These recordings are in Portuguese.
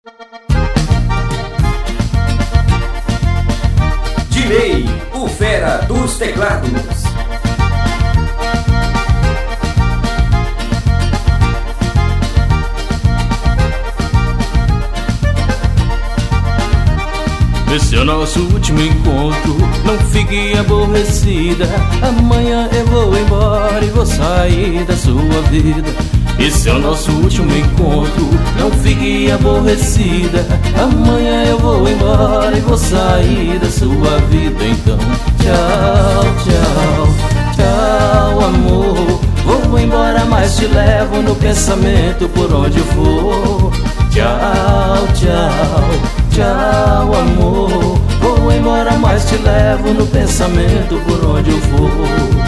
Dinei, o fera dos teclados. Esse é o nosso último encontro, não fique aborrecida. Amanhã eu vou embora e vou sair da sua vida. Esse é o nosso último encontro, não fique aborrecida. Amanhã eu vou embora e vou sair da sua vida. Então, tchau, tchau, tchau, amor. Vou embora, mas te levo no pensamento por onde eu for. Tchau, tchau, tchau, amor. Vou embora, mas te levo no pensamento por onde eu for.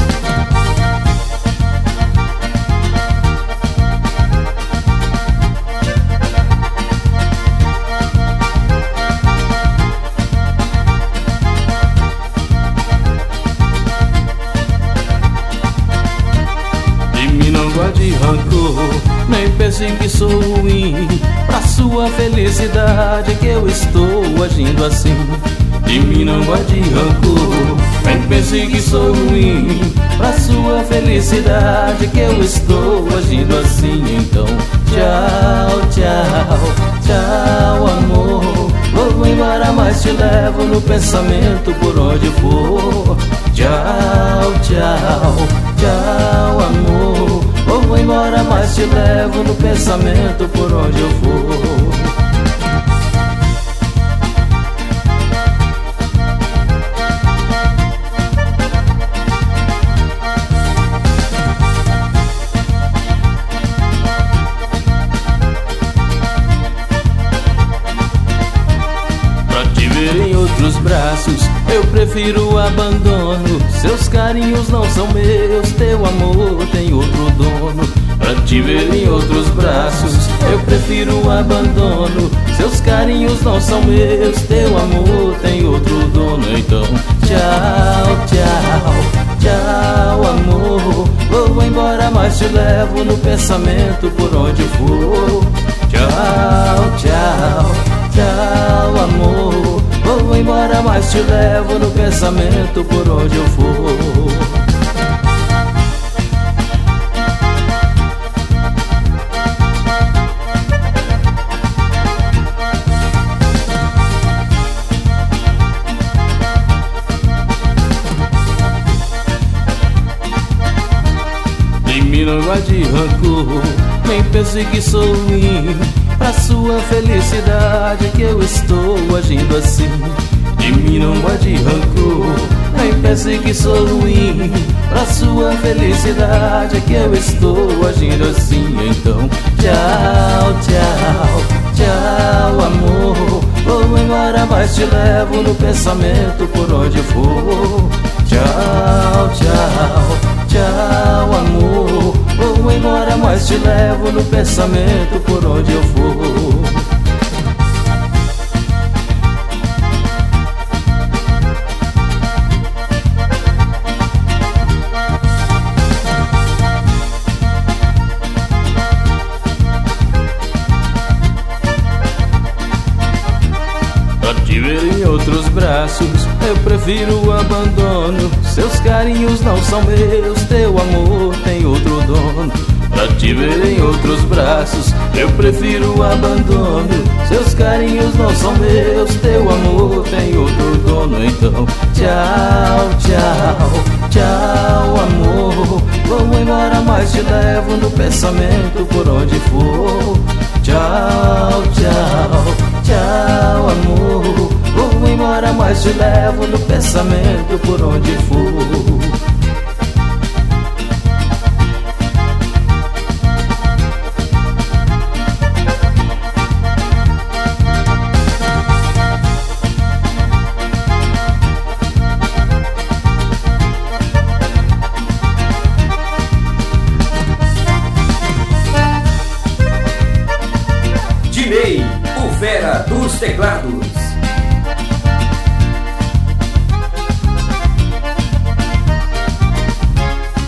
De rancor, nem pense que sou ruim. Pra sua felicidade é que eu estou agindo assim. De mim não guarde rancor, nem pense que sou ruim. Pra sua felicidade é que eu estou agindo assim. Então, tchau, tchau, tchau, amor. Vou embora, mas te levo no pensamento por onde for. Tchau, tchau, tchau, amor. Vou embora, mas te levo no pensamento por onde eu for. Pra te ver em outros braços, eu prefiro o abandono. Seus carinhos não são meus, teu amor tem outro dono. Pra te ver em outros braços, eu prefiro o abandono. Seus carinhos não são meus, teu amor tem outro dono. Então, tchau, tchau, tchau, amor. Vou embora, mas te levo no pensamento por onde for. Tchau, tchau, tchau, amor. Vou embora, mas te levo no pensamento por onde eu for. De mim não guarde rancor, nem pense que sou ruim. Pra sua felicidade é que eu estou agindo assim. De mim não guarde rancor, nem pense que sou ruim. Pra sua felicidade é que eu estou agindo assim. Então, tchau, tchau, tchau, amor. Vou embora, mas te levo no pensamento por onde for. Tchau, tchau, tchau, amor. Vou embora, mas te levo no pensamento por onde eu for. Pra te ver em outros braços, eu prefiro o abandono. Seus carinhos não são meus, teu amor tem outro dono. Pra te ver em outros braços, eu prefiro o abandono. Seus carinhos não são meus, teu amor tem outro dono. Então, tchau, tchau, tchau, amor. Vou embora, mas te levo no pensamento por onde for. Tchau, tchau, tchau, amor. Vou embora, mas te levo no pensamento por onde for. Dinei, o fera dos teclados.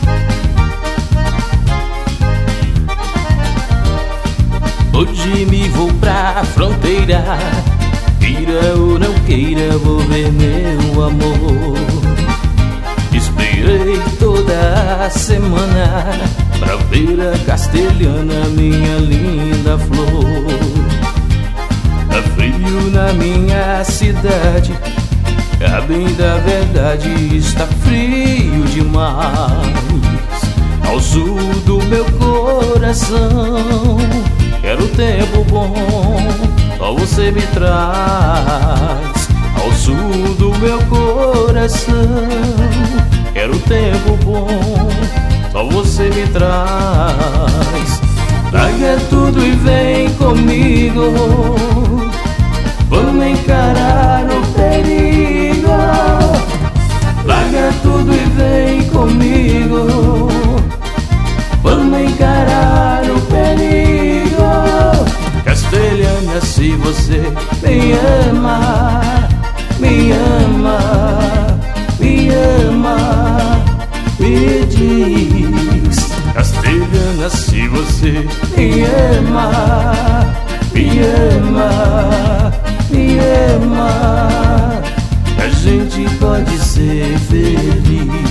Hoje me vou pra fronteira. Queira ou não queira, vou ver meu amor. Esperei toda a semana pra ver a castelhana, minha linda flor. Tá frio na minha cidade, a bem da verdade está frio demais. Ao sul do meu coração, quero tempo bom, só você me traz. Ao sul do meu coração, quero tempo bom, só você me traz. Larga tudo e vem comigo, vamos encarar o perigo. Larga tudo e vem comigo, vamos encarar o perigo. Castelhana, se você me ama, me ama, me ama, me diz. Castelhana, se você me ama, me ama, me ama, a gente pode ser feliz.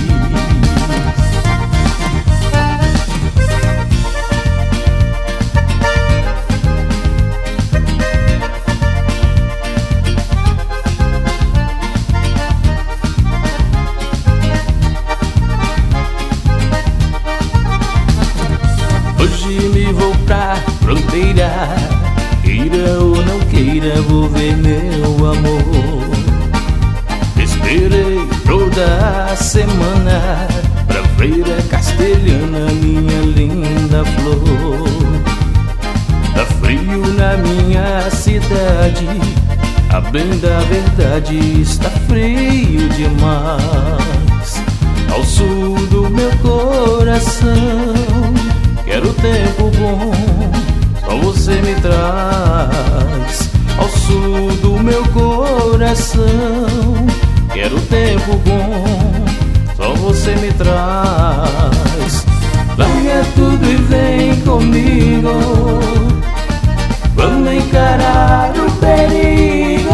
Hoje me vou pra fronteira, queira ou não queira, vou ver meu amor. Esperei toda a semana pra ver a castelhana, minha linda flor. Tá frio na minha cidade, a bem da verdade está frio demais. Ao sul do meu coração, quero tempo bom, só você me traz. Ao sul do meu coração, quero tempo bom, só você me traz. Larga tudo e vem comigo, vamos encarar o perigo.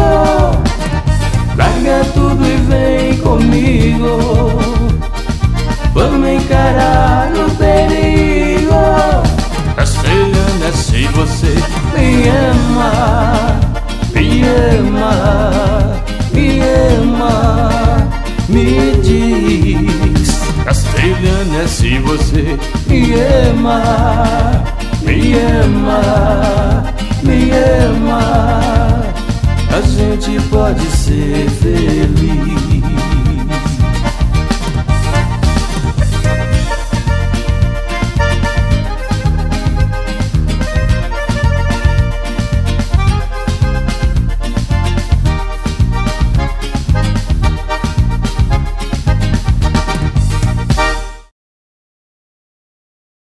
Larga tudo e vem comigo, vamos encarar o perigo. Castelhana, se você me ama, me ama, me ama, me diz. Castelhana, se você me ama, me ama, me ama, a gente pode ser feliz.